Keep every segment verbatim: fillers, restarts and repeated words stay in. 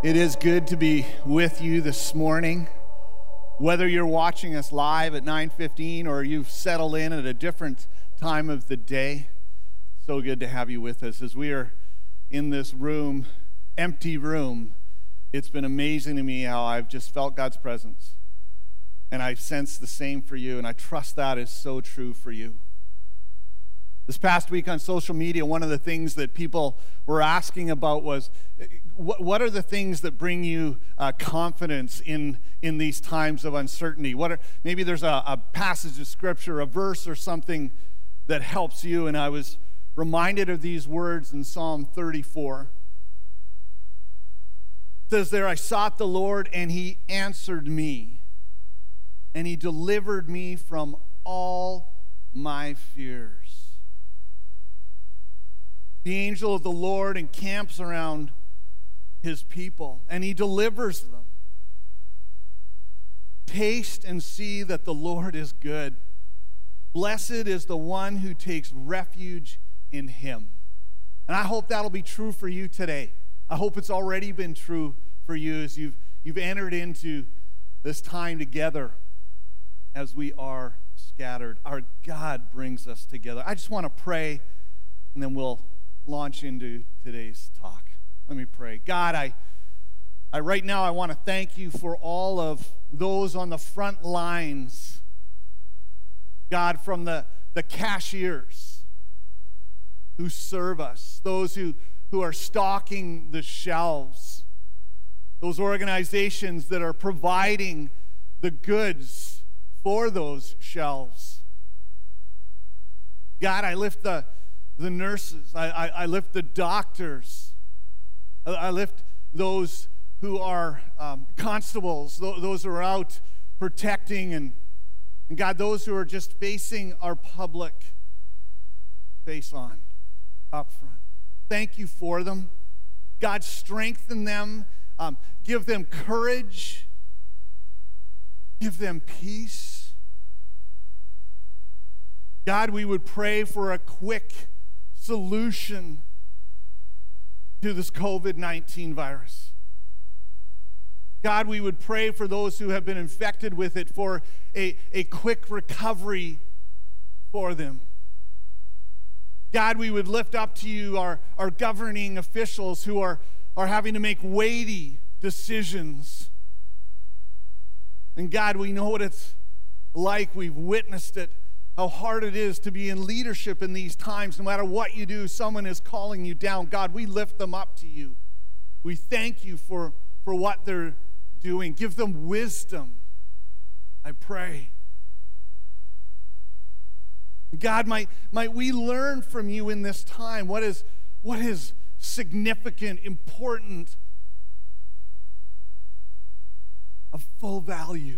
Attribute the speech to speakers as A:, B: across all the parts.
A: It is good to be with you this morning. Whether you're watching us live at nine fifteen or you've settled in at a different time of the day, so good to have you with us. As we are in this room, empty room, it's been amazing to me how I've just felt God's presence. And I sense the same for you, and I trust that is so true for you. This past week on social media, one of the things that people were asking about was, what, what are the things that bring you uh, confidence in, in these times of uncertainty? What are, maybe there's a, a passage of Scripture, a verse or something that helps you, and I was reminded of these words in Psalm thirty-four. It says there, I sought the Lord, and He answered me, and He delivered me from all my fears. The angel of the Lord encamps around His people, and He delivers them. Taste and see that the Lord is good. Blessed is the one who takes refuge in Him. And I hope that'll be true for you today. I hope it's already been true for you as you've, you've entered into this time together as we are scattered. Our God brings us together. I just want to pray, and then we'll launch into today's talk. Let me pray. God, I, I right now I want to thank you for all of those on the front lines. God, from the, the cashiers who serve us, those who, who are stocking the shelves, those organizations that are providing the goods for those shelves. God, I lift the the nurses, I, I, I lift the doctors, I, I lift those who are um, constables, th- those who are out protecting, and, and God, those who are just facing our public face on, up front. Thank you for them. God, strengthen them, um, give them courage, give them peace. God, we would pray for a quick solution to this covid nineteen virus. God, we would pray for those who have been infected with it for a, a quick recovery for them. God, we would lift up to you our, our governing officials who are, are having to make weighty decisions. And God, we know what it's like. We've witnessed it. How hard it is to be in leadership in these times. No matter what you do, someone is calling you down. God, we lift them up to you. We thank you for, for what they're doing. Give them wisdom, I pray. God, might, might we learn from you in this time what is, what is significant, important, of full value.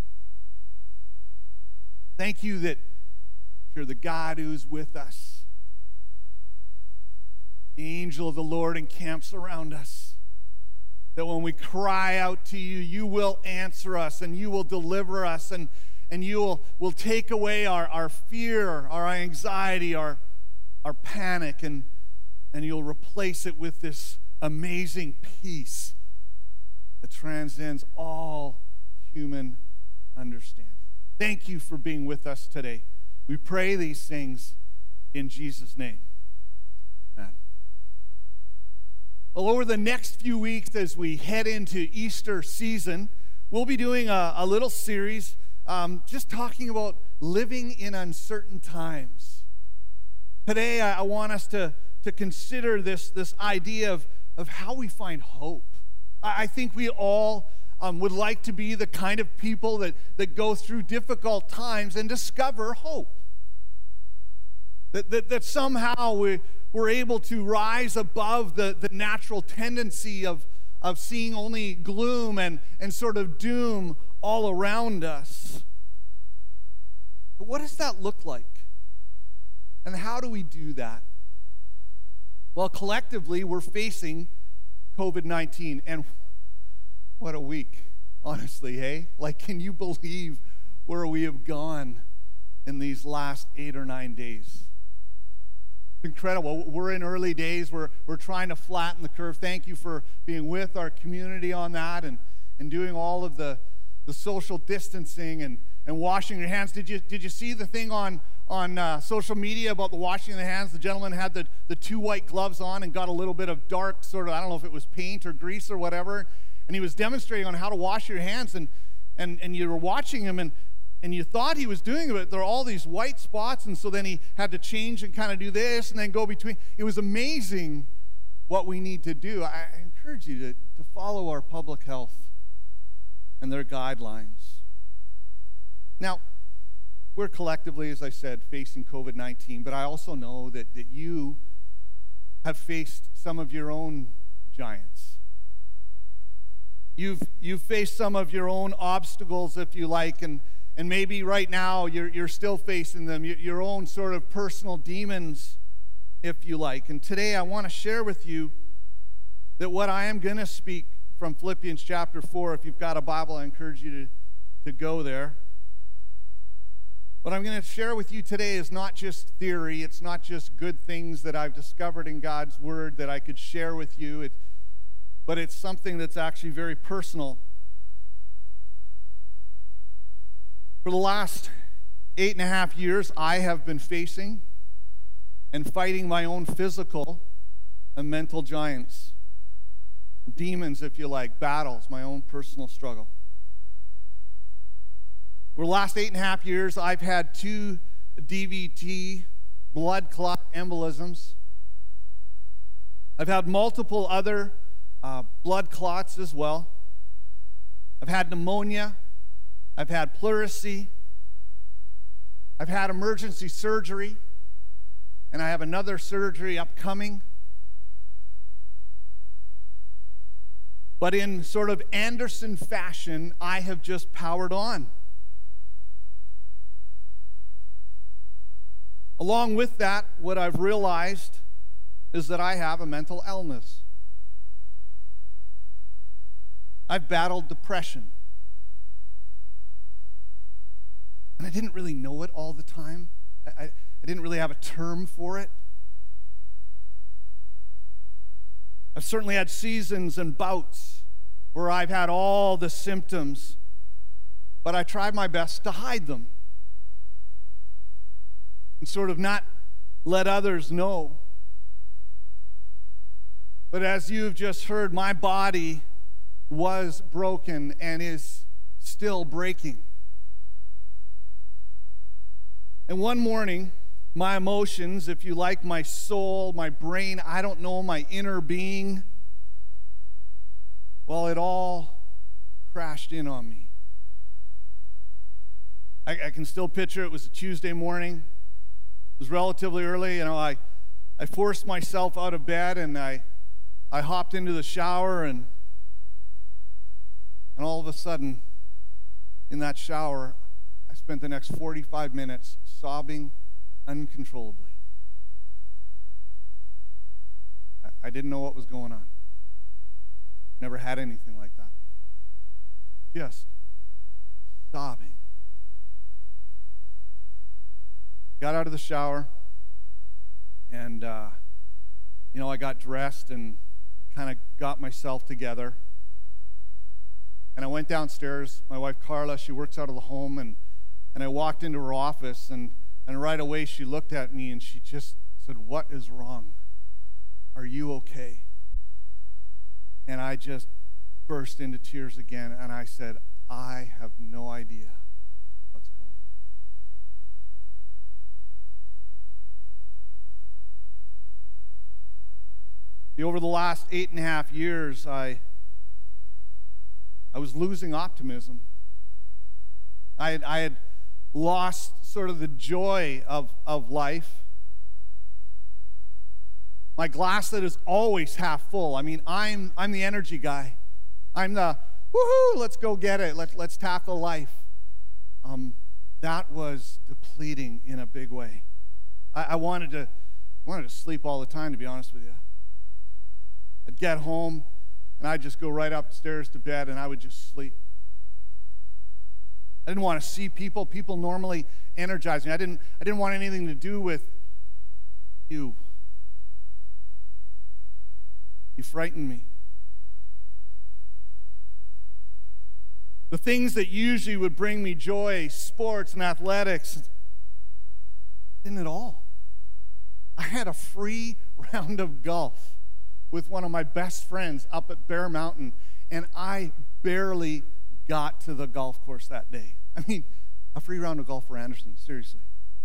A: Thank you that you're the God who's with us. The angel of the Lord encamps around us. That when we cry out to you, you will answer us and you will deliver us and, and you will, will take away our, our fear, our anxiety, our, our panic, and, and you'll replace it with this amazing peace that transcends all human understanding. Thank you for being with us today. We pray these things in Jesus' name. Amen. Well, over the next few weeks as we head into Easter season, we'll be doing a, a little series um, just talking about living in uncertain times. Today, I, I want us to, to consider this, this idea of, of how we find hope. I, I think we all Um, would like to be the kind of people that, that go through difficult times and discover hope. That, that, that somehow we, we're able to rise above the, the natural tendency of, of seeing only gloom and, and sort of doom all around us. But what does that look like? And how do we do that? Well, collectively, we're facing covid nineteen, and what a week, honestly, hey? Like, can you believe where we have gone in these last eight or nine days? incredible. We're in early days. We're, we're trying to flatten the curve. Thank you for being with our community on that and, and doing all of the, the social distancing and, and washing your hands. Did you, did you see the thing on, on uh, social media about the washing of the hands? The gentleman had the, the two white gloves on and got a little bit of dark sort of, I don't know if it was paint or grease or whatever, and he was demonstrating on how to wash your hands, and, and, and you were watching him, and And you thought he was doing it, but there are all these white spots, and so then he had to change and kind of do this and then go between. It was amazing what we need to do. I encourage you to, to follow our public health and their guidelines. Now, we're collectively, as I said, facing COVID nineteen, but I also know that, that you have faced some of your own giants. You've, you've faced some of your own obstacles, if you like, and And maybe right now you're, you're still facing them, your, your own sort of personal demons, if you like. And today I want to share with you that what I am going to speak from Philippians chapter four, if you've got a Bible, I encourage you to, to go there. What I'm going to share with you today is not just theory. It's not just good things that I've discovered in God's Word that I could share with you, it, but it's something that's actually very personal. For the last eight and a half years, I have been facing and fighting my own physical and mental giants, demons, if you like, battles, my own personal struggle. For the last eight and a half years, I've had two D V T blood clot embolisms. I've had multiple other uh, blood clots as well. I've had pneumonia. I've had pleurisy, I've had emergency surgery, and I have another surgery upcoming. But in sort of Anderson fashion, I have just powered on. Along with that, what I've realized is that I have a mental illness. I've battled depression. And I didn't really know it all the time. I, I, I didn't really have a term for it. I've certainly had seasons and bouts where I've had all the symptoms, but I tried my best to hide them and sort of not let others know. But as you've just heard, my body was broken and is still breaking. And one morning, my emotions, if you like, my soul, my brain, I don't know, my inner being, well, it all crashed in on me. I, I can still picture it was a Tuesday morning. It was relatively early. You know, I, I forced myself out of bed and I, I hopped into the shower, and, and all of a sudden, in that shower, I spent the next forty-five minutes sobbing uncontrollably. I, I didn't know what was going on. Never had anything like that before. Just sobbing. Got out of the shower, and uh, you know, I got dressed and kind of got myself together. And I went downstairs. My wife Carla, she works out of the home, and And I walked into her office, and, and right away she looked at me and she just said, "What is wrong? Are you okay?" And I just burst into tears again, and I said, "I have no idea what's going on." Over the last eight and a half years, I, I was losing optimism. I had, I had lost sort of the joy of, of life. My glass that is always half full. I mean, I'm, I'm the energy guy. I'm the, woohoo, let's go get it. Let's, let's tackle life. Um, that was depleting in a big way. I, I wanted to, I wanted to sleep all the time, to be honest with you. I'd get home, and I'd just go right upstairs to bed, and I would just sleep. I didn't want to see people. People normally energize me. I didn't, I didn't want anything to do with you. You frighten me. The things that usually would bring me joy, sports and athletics, didn't at all. I had a free round of golf with one of my best friends up at Bear Mountain, and I barely got to the golf course that day. I mean, a free round of golf for Anderson, seriously.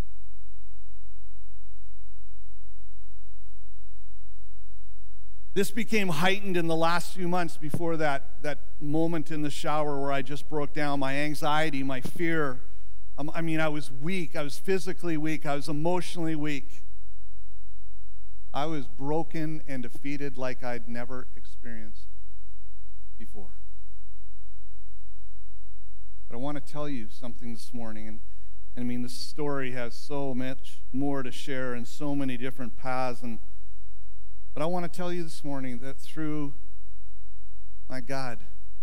A: This became heightened in the last few months before that, that moment in the shower where I just broke down. My anxiety, my fear. Um, I mean, I was weak. I was physically weak. I was emotionally weak. I was broken and defeated like I'd never experienced before. But I want to tell you something this morning. And, and I mean, this story has so much more to share and so many different paths. And But I want to tell you this morning that through my God,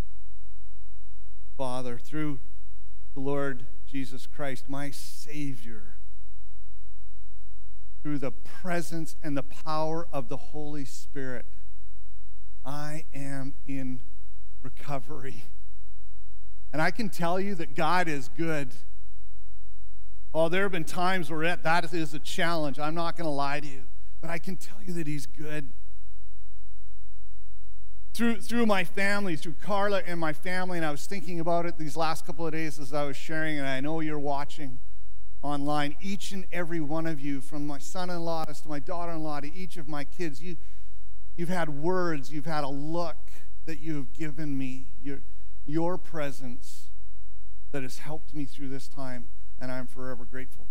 A: Father, through the Lord Jesus Christ, my Savior, through the presence and the power of the Holy Spirit, I am in recovery. And I can tell you that God is good. Oh, there have been times where that is a challenge. I'm not going to lie to you. But I can tell you that he's good. Through, through my family, through Carla and my family, and I was thinking about it these last couple of days as I was sharing, and I know you're watching online. Each and every one of you, from my son-in-law to my daughter-in-law to each of my kids, you, you've had words, you've had a look that you have given me, your, your presence that has helped me through this time, and I'm forever grateful.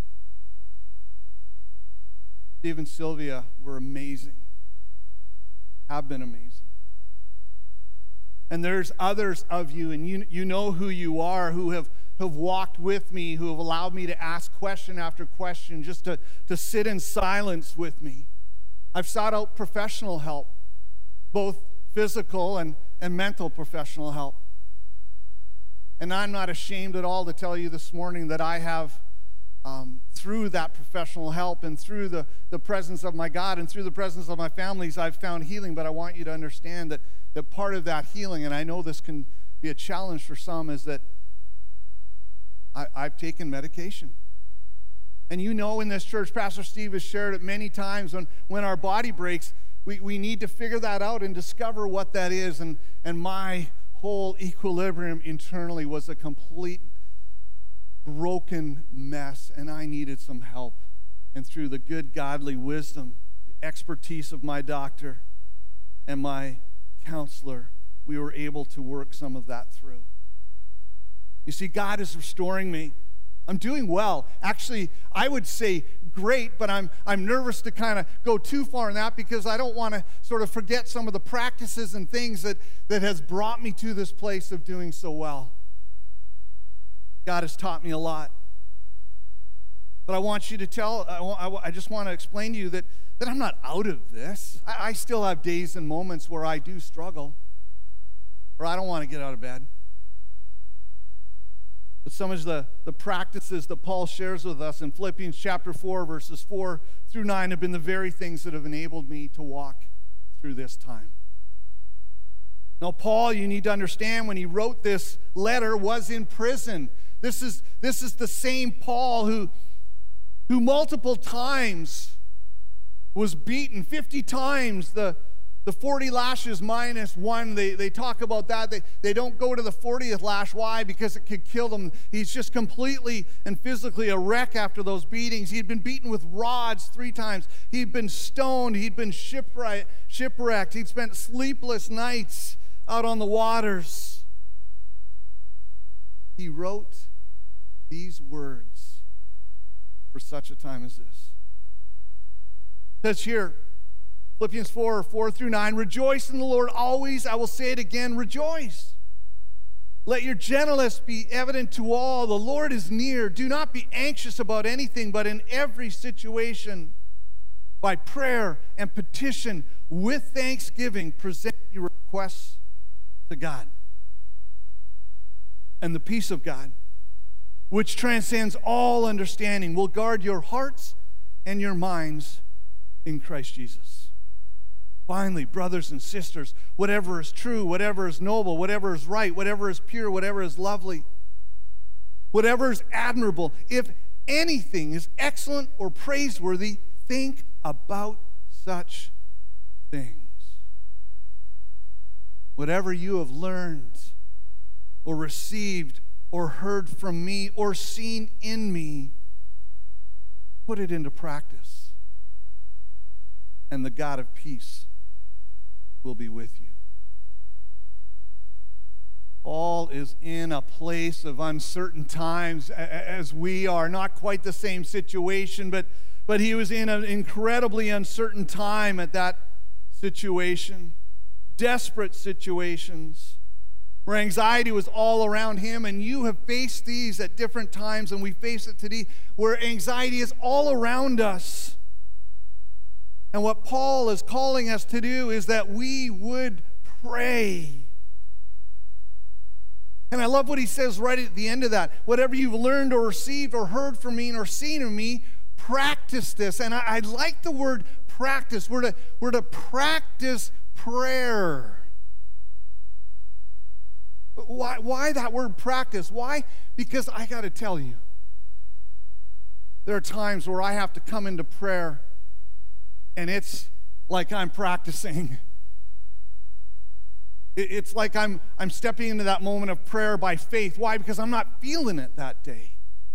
A: Steve and Sylvia were amazing, have been amazing. And there's others of you, and you, you know who you are, who have, have walked with me, who have allowed me to ask question after question, just to, to sit in silence with me. I've sought out professional help, both physical and, and mental professional help. And I'm not ashamed at all to tell you this morning that I have Um, through that professional help and through the, the presence of my God and through the presence of my families, I've found healing. But I want you to understand that, that part of that healing, and I know this can be a challenge for some, is that I, I've taken medication. And you know in this church, Pastor Steve has shared it many times, when, when our body breaks, we, we need to figure that out and discover what that is. And, and my whole equilibrium internally was a complete broken mess, and I needed some help. And through the good godly wisdom, the expertise of my doctor and my counselor, we were able to work some of that through. You see, God is restoring me. I'm doing well. Actually, I would say great, but I'm I'm nervous to kind of go too far in that, because I don't want to sort of forget some of the practices and things that, that has brought me to this place of doing so well. God has taught me a lot. But I want you to tell, I, I just want to explain to you that, that I'm not out of this. I, I still have days and moments where I do struggle, or I don't want to get out of bed. But some of the, the practices that Paul shares with us in Philippians chapter four, verses four through nine, have been the very things that have enabled me to walk through this time. Now, Paul, you need to understand, when he wrote this letter, was in prison. This is, this is the same Paul who, who multiple times was beaten, fifty times the, the forty lashes minus one. They, they talk about that. They, they don't go to the fortieth lash. Why? Because it could kill them. He's just completely and physically a wreck after those beatings. He'd been beaten with rods three times. He'd been stoned. He'd been shipwrecked. shipwrecked. He'd spent sleepless nights out on the waters. He wrote these words for such a time as this. It says here, Philippians four, four through nine, rejoice in the Lord always. I will say it again, rejoice. Let your gentleness be evident to all. The Lord is near. Do not be anxious about anything, but in every situation, by prayer and petition, with thanksgiving, present your requests to God. And the peace of God, which transcends all understanding, will guard your hearts and your minds in Christ Jesus. Finally, brothers and sisters, whatever is true, whatever is noble, whatever is right, whatever is pure, whatever is lovely, whatever is admirable, if anything is excellent or praiseworthy, think about such things. Whatever you have learned or received or heard from me or seen in me, put it into practice, and the God of peace will be with you. Paul is in a place of uncertain times as we are. Not quite the same situation, but, but he was in an incredibly uncertain time at that situation. Desperate situations where anxiety was all around him, and you have faced these at different times, and we face it today, where anxiety is all around us. And what Paul is calling us to do is that we would pray. And I love what he says right at the end of that. Whatever you've learned or received or heard from me or seen of me, practice this. And I, I like the word practice. We're to, we're to practice prayer. Why, why that word practice? Why? Because I got to tell you, there are times where I have to come into prayer and it's like I'm practicing. It's like I'm, I'm stepping into that moment of prayer by faith. Why? Because I'm not feeling it that day.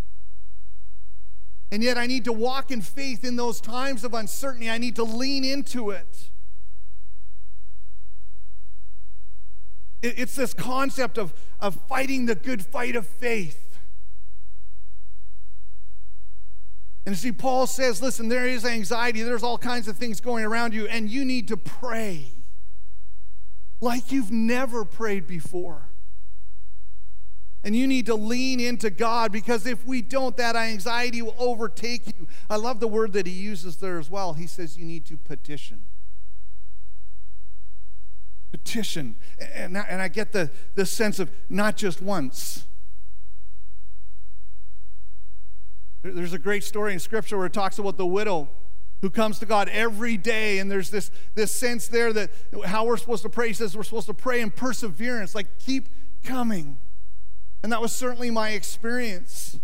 A: And yet I need to walk in faith in those times of uncertainty. I need to lean into it. It's this concept of, of fighting the good fight of faith. And you see, Paul says, listen, there is anxiety. There's all kinds of things going around you, and you need to pray like you've never prayed before. And you need to lean into God, because if we don't, that anxiety will overtake you. I love the word that he uses there as well. He says you need to petition. Petition. And, and I get the, the sense of not just once. There's a great story in Scripture where it talks about the widow who comes to God every day, and there's this, this sense there that how we're supposed to pray. He says we're supposed to pray in perseverance, like keep coming. And that was certainly my experience.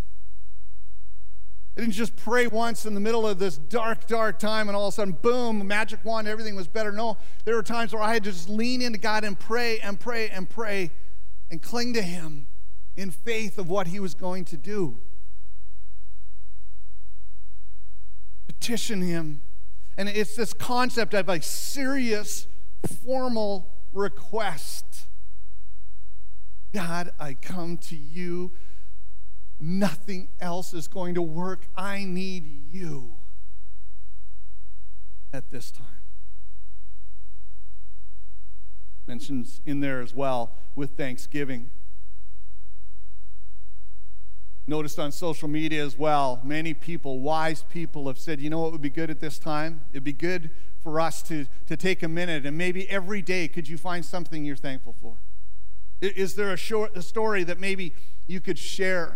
A: I didn't just pray once in the middle of this dark, dark time and all of a sudden, boom, magic wand, everything was better. No, there were times where I had to just lean into God and pray and pray and pray and cling to him in faith of what he was going to do. Petition him. And it's this concept of a serious, formal request. God, I come to you. Nothing else is going to work. I need you at this time. Mentions in there as well with thanksgiving. Noticed on social media as well, many people, wise people, have said, you know what would be good at this time? It'd be good for us to, to take a minute, and maybe every day could you find something you're thankful for? Is there a, short, a story that maybe you could share,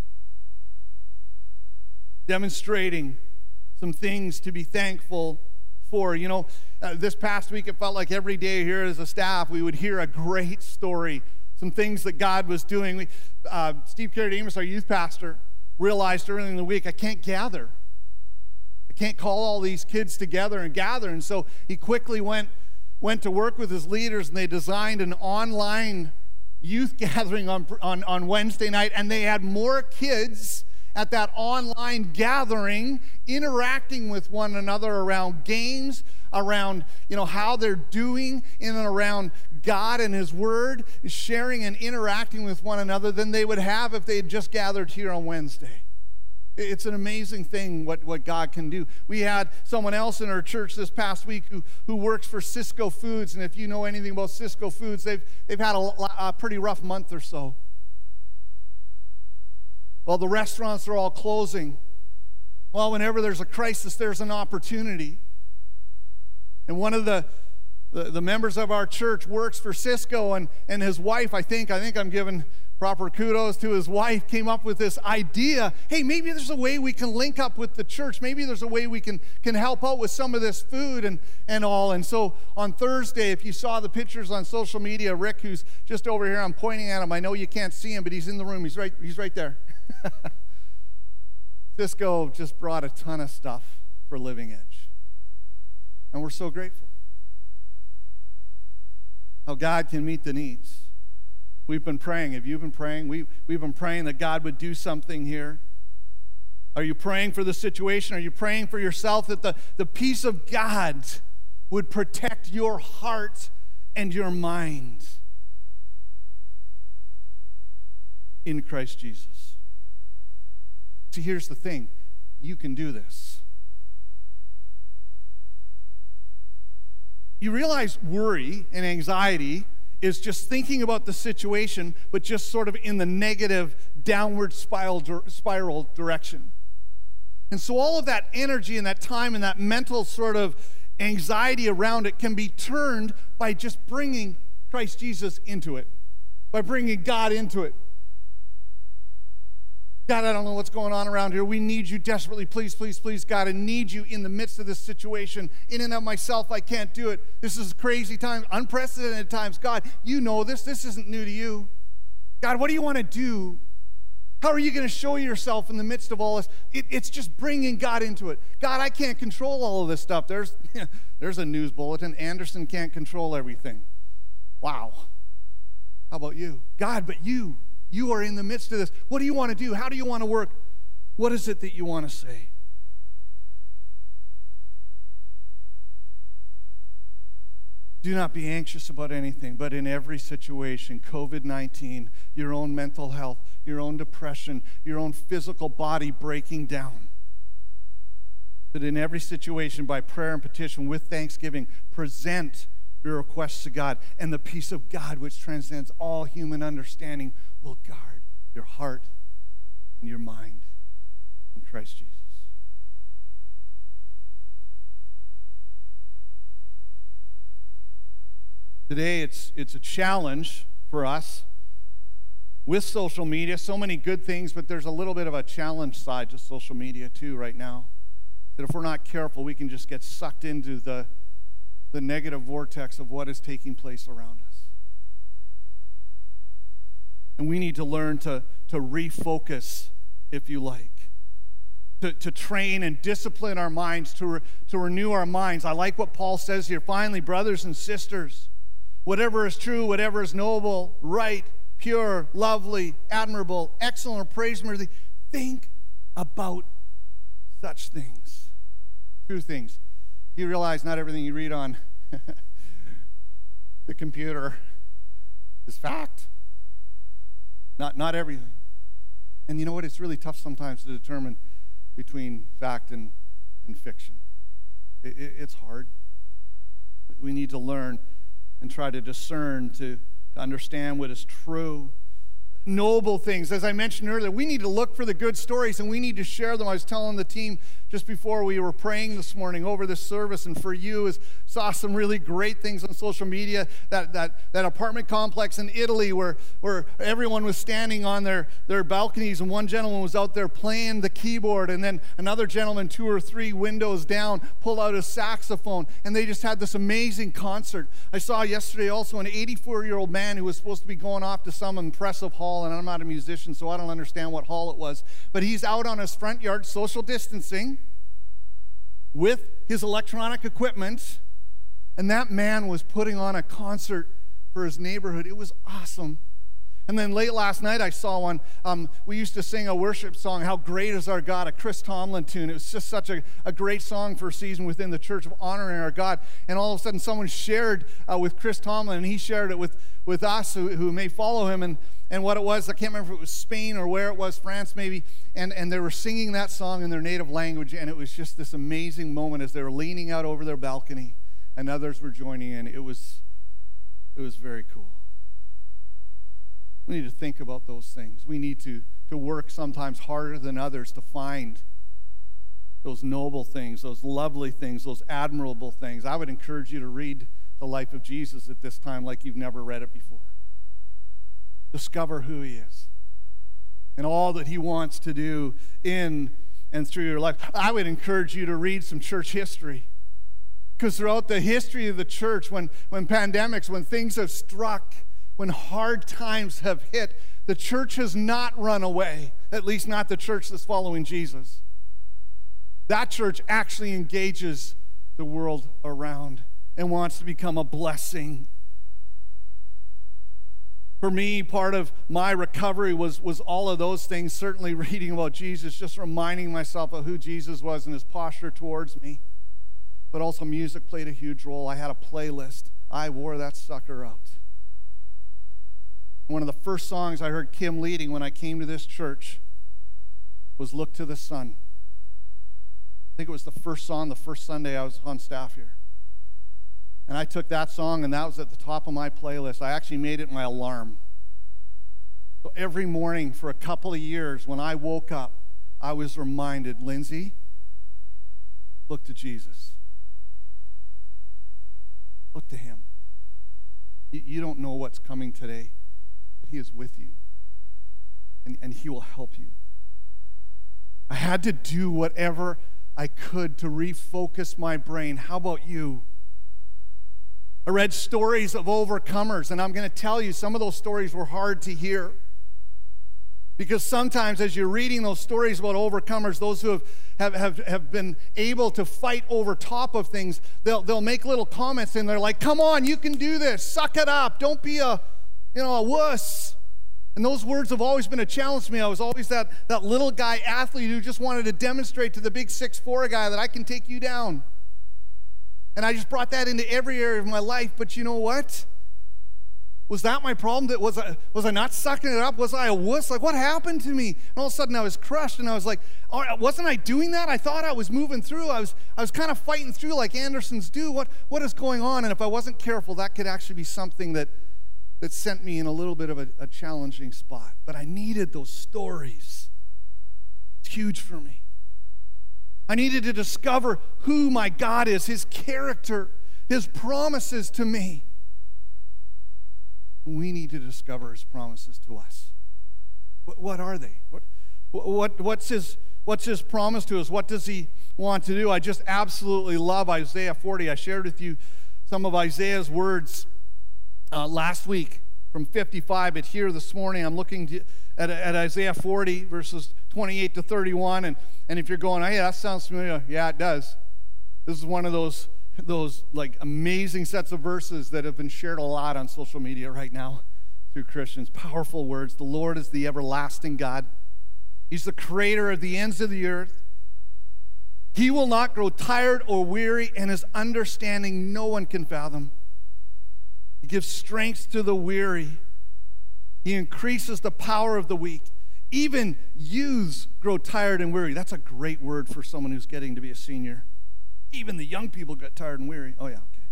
A: demonstrating some things to be thankful for? You know, uh, this past week it felt like every day here as a staff we would hear a great story, some things that God was doing. We, uh, Steve Carradine, our youth pastor, realized early in the week, I can't gather. I can't call all these kids together and gather. And so he quickly went, went to work with his leaders, and they designed an online youth gathering on, on, on Wednesday night, and they had more kids at that online gathering interacting with one another around games, around, you know, how they're doing in and around God and his word, sharing and interacting with one another than they would have if they had just gathered here on Wednesday. It's an amazing thing what, what God can do. We had someone else in our church this past week who, who works for Sysco Foods, and if you know anything about Sysco Foods, they've, they've had a, a pretty rough month or so. Well, the restaurants are all closing. Well, whenever there's a crisis, there's an opportunity. And one of the the, the members of our church, works for Cisco, and, and his wife, I think, I think I'm giving proper kudos to his wife, came up with this idea, hey, maybe there's a way we can link up with the church. Maybe there's a way we can, can help out with some of this food and, and all. And so on Thursday, if you saw the pictures on social media, Rick, who's just over here, I'm pointing at him. I know you can't see him, but he's in the room. He's right, he's right there. Cisco just brought a ton of stuff for Living Edge. And we're so grateful. How God can meet the needs. We've been praying. Have you been praying? We, we've been praying that God would do something here. Are you praying for the situation? Are you praying for yourself that the, the peace of God would protect your heart and your mind in Christ Jesus? See, here's the thing. You can do this. You realize worry and anxiety is just thinking about the situation, but just sort of in the negative downward spiral, spiral direction. And so all of that energy and that time and that mental sort of anxiety around it can be turned by just bringing Christ Jesus into it, by bringing God into it. God, I don't know what's going on around here. We need you desperately. Please, please, please, God, I need you in the midst of this situation. In and of myself, I can't do it. This is crazy times, unprecedented times. God, you know this. This isn't new to you. God, what do you want to do? How are you going to show yourself in the midst of all this? It, it's just bringing God into it. God, I can't control all of this stuff. There's, there's a news bulletin. Anderson can't control everything. Wow. How about you? God, but you. You are in the midst of this. What do you want to do? How do you want to work? What is it that you want to say? Do not be anxious about anything, but in every situation, COVID nineteen, your own mental health, your own depression, your own physical body breaking down. But in every situation, by prayer and petition, with thanksgiving, present your requests to God, and the peace of God, which transcends all human understanding, will guard your heart and your mind in Christ Jesus. Today, it's, it's a challenge for us with social media. So many good things, but there's a little bit of a challenge side to social media too right now. That if we're not careful, we can just get sucked into the the negative vortex of what is taking place around us. And we need to learn to, to refocus, if you like, to, to train and discipline our minds, to, re, to renew our minds. I like what Paul says here. Finally, brothers and sisters, whatever is true, whatever is noble, right, pure, lovely, admirable, excellent, or praiseworthy, think about such things. True things. You realize not everything you read on the computer is fact. Not, not everything. And you know what? It's really tough sometimes to determine between fact and, and fiction. It, it, it's hard. We need to learn and try to discern, to, to understand what is true. Noble things. As I mentioned earlier, we need to look for the good stories and we need to share them. I was telling the team just before we were praying this morning over this service, and for you, is saw some really great things on social media. That that that apartment complex in Italy where where everyone was standing on their their balconies, and one gentleman was out there playing the keyboard, and then another gentleman two or three windows down pulled out a saxophone, and they just had this amazing concert. I saw yesterday also an eighty-four-year-old man who was supposed to be going off to some impressive hall, and I'm not a musician, so I don't understand what hall it was, but he's out on his front yard social distancing with his electronic equipment, and that man was putting on a concert for his neighborhood. It was awesome. And then late last night I saw one. Um, we used to sing a worship song, How Great Is Our God, a Chris Tomlin tune. It was just such a, a great song for a season within the church of honoring our God. And all of a sudden someone shared uh, with Chris Tomlin, and he shared it with, with us who, who may follow him. And, and what it was, I can't remember if it was Spain or where it was, France maybe. And, and they were singing that song in their native language. And it was just this amazing moment as they were leaning out over their balcony and others were joining in. It was, it was very cool. We need to think about those things. We need to, to work sometimes harder than others to find those noble things, those lovely things, those admirable things. I would encourage you to read the life of Jesus at this time like you've never read it before. Discover who he is and all that he wants to do in and through your life. I would encourage you to read some church history, because throughout the history of the church, when, when pandemics, when things have struck, when hard times have hit, the church has not run away, at least not the church that's following Jesus. That church actually engages the world around and wants to become a blessing. For me, part of my recovery was, was all of those things, certainly reading about Jesus, just reminding myself of who Jesus was and his posture towards me. But also music played a huge role. I had a playlist. I wore that sucker out. One of the first songs I heard Kim leading when I came to this church was Look to the Sun. I think it was the first song, the first Sunday I was on staff here. And I took that song, and that was at the top of my playlist. I actually made it my alarm. So every morning for a couple of years, when I woke up, I was reminded, Lindsay, look to Jesus. Look to him. You, you don't know what's coming today, but he is with you, and, and he will help you. I had to do whatever I could to refocus my brain. How about you? I read stories of overcomers, and I'm going to tell you, some of those stories were hard to hear. Because sometimes as you're reading those stories about overcomers, those who have, have, have, have been able to fight over top of things, they'll, they'll make little comments, and they're like, come on, you can do this. Suck it up. Don't be a, you know, a wuss. And those words have always been a challenge to me. I was always that, that little guy athlete who just wanted to demonstrate to the big six foot four guy that I can take you down. And I just brought that into every area of my life. But you know what? Was that my problem? That was I, was I not sucking it up? Was I a wuss? Like, what happened to me? And all of a sudden I was crushed, and I was like, oh, wasn't I doing that? I thought I was moving through. I was I was kind of fighting through like Andersons do. What what is going on? And if I wasn't careful, that could actually be something that that sent me in a little bit of a, a challenging spot. But I needed those stories. It's huge for me. I needed to discover who my God is, his character, his promises to me. We need to discover his promises to us. What, what are they? What, what, what's his, what's his promise to us? What does he want to do? I just absolutely love Isaiah forty. I shared with you some of Isaiah's words uh, last week from fifty-five, but here this morning I'm looking to, at, at Isaiah forty, verses twenty-eight to thirty-one, and, and if you're going, hey, that sounds familiar, yeah, it does. This is one of those, those like amazing sets of verses that have been shared a lot on social media right now through Christians. Powerful words. The Lord is the everlasting God. He's the creator of the ends of the earth. He will not grow tired or weary, and his understanding no one can fathom. He gives strength to the weary. He increases the power of the weak. Even youths grow tired and weary. That's a great word for someone who's getting to be a senior. Even the young people get tired and weary. Oh, yeah, okay.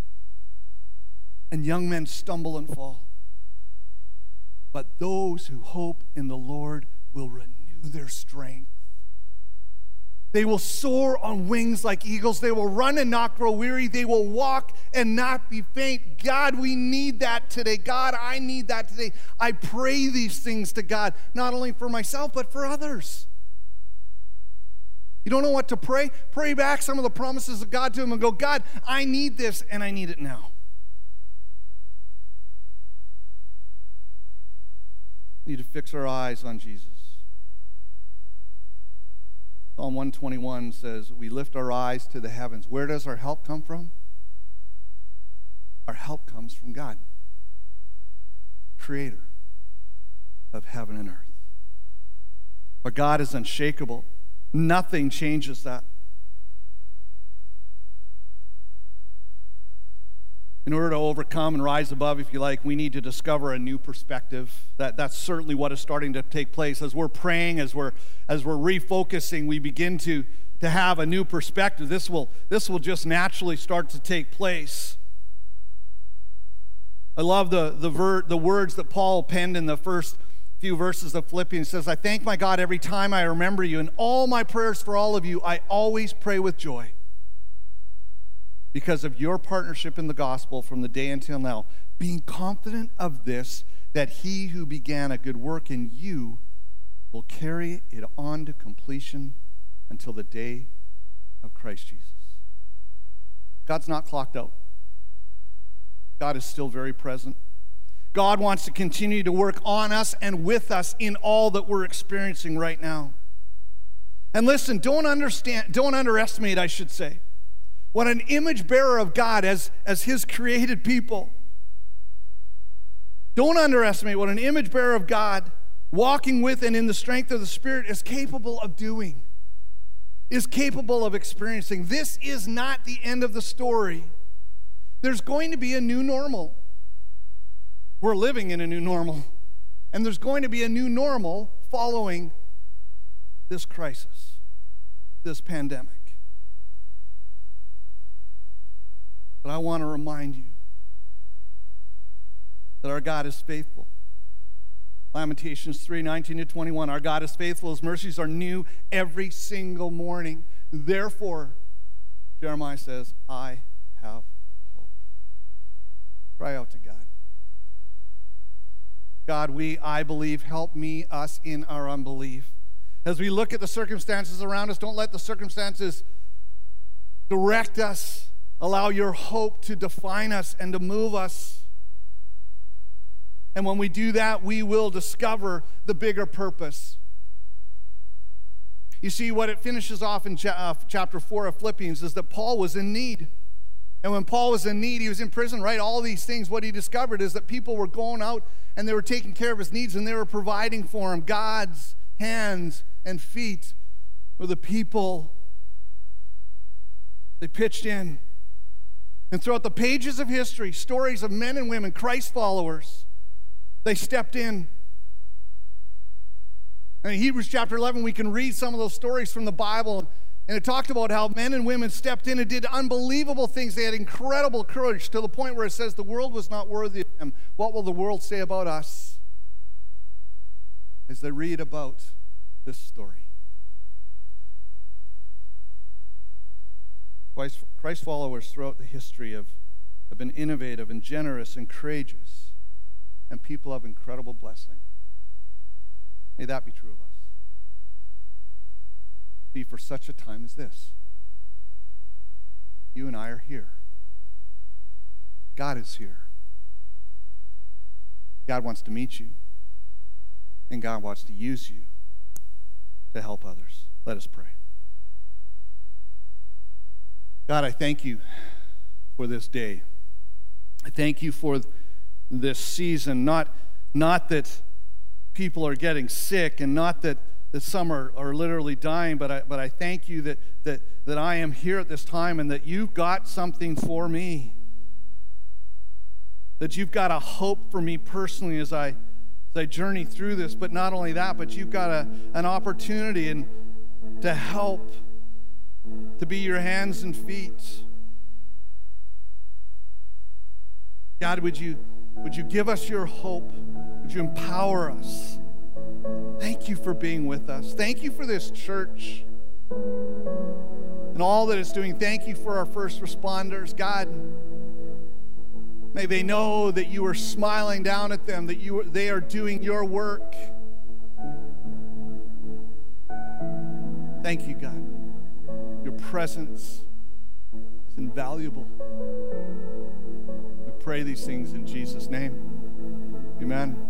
A: And young men stumble and fall. But those who hope in the Lord will renew their strength. They will soar on wings like eagles. They will run and not grow weary. They will walk and not be faint. God, we need that today. God, I need that today. I pray these things to God, not only for myself, but for others. You don't know what to pray? Pray back some of the promises of God to him and go, God, I need this, and I need it now. We need to fix our eyes on Jesus. Psalm one twenty-one says, we lift our eyes to the heavens. Where does our help come from? Our help comes from God, creator of heaven and earth. But God is unshakable. Nothing changes that. In order to overcome and rise above, if you like, we need to discover a new perspective. That, that's certainly what is starting to take place. As we're praying, as we're, as we're refocusing, we begin to, to have a new perspective. This will, this will just naturally start to take place. I love the, the, ver, the words that Paul penned in the first few verses of Philippians. It says, I thank my God every time I remember you. In all my prayers for all of you, I always pray with joy. because of your partnership in the gospel from the day until now, being confident of this, that he who began a good work in you will carry it on to completion until the day of Christ Jesus. God's not clocked out. God is still very present. God wants to continue to work on us and with us in all that we're experiencing right now. And listen, don't understand, don't underestimate, I should say, what an image bearer of God as, as his created people. Don't underestimate what an image bearer of God, walking with and in the strength of the Spirit, is capable of doing, is capable of experiencing. This is not the end of the story. There's going to be a new normal. We're living in a new normal. And there's going to be a new normal following this crisis, this pandemic. But I want to remind you that our God is faithful. Lamentations three, nineteen to twenty-one, our God is faithful. His mercies are new every single morning. Therefore, Jeremiah says, I have hope. Cry out to God. God, we, I believe, help me, us in our unbelief. As we look at the circumstances around us, don't let the circumstances direct us. Allow your hope to define us and to move us. And when we do that, we will discover the bigger purpose. You see, what it finishes off in cha- uh, chapter four of Philippians is that Paul was in need. And when Paul was in need, he was in prison, right? All these things, what he discovered is that people were going out and they were taking care of his needs and they were providing for him. God's hands and feet were the people. They pitched in. And throughout the pages of history, stories of men and women, Christ followers, they stepped in. And in Hebrews chapter eleven, we can read some of those stories from the Bible. And it talked about how men and women stepped in and did unbelievable things. They had incredible courage to the point where it says the world was not worthy of them. What will the world say about us? As they read about this story. Christ followers throughout the history have, have been innovative and generous and courageous, and people of incredible blessing. May that be true of us. Be for such a time as this. You and I are here. God is here. God wants to meet you, and God wants to use you to help others. Let us pray. God, I thank you for this day. I thank you for this season. Not, not that people are getting sick and not that, that some are, are literally dying, but I, but I thank you that, that, that I am here at this time and that you've got something for me. That you've got a hope for me personally as I, as I journey through this. But not only that, but you've got a, an opportunity and to help, to be your hands and feet. God, would you, would you give us your hope? Would you empower us? Thank you for being with us. Thank you for this church and all that it's doing. Thank you for our first responders. God, may they know that you are smiling down at them, that you, they are doing your work. Thank you, God. Your presence is invaluable. We pray these things in Jesus' name. Amen.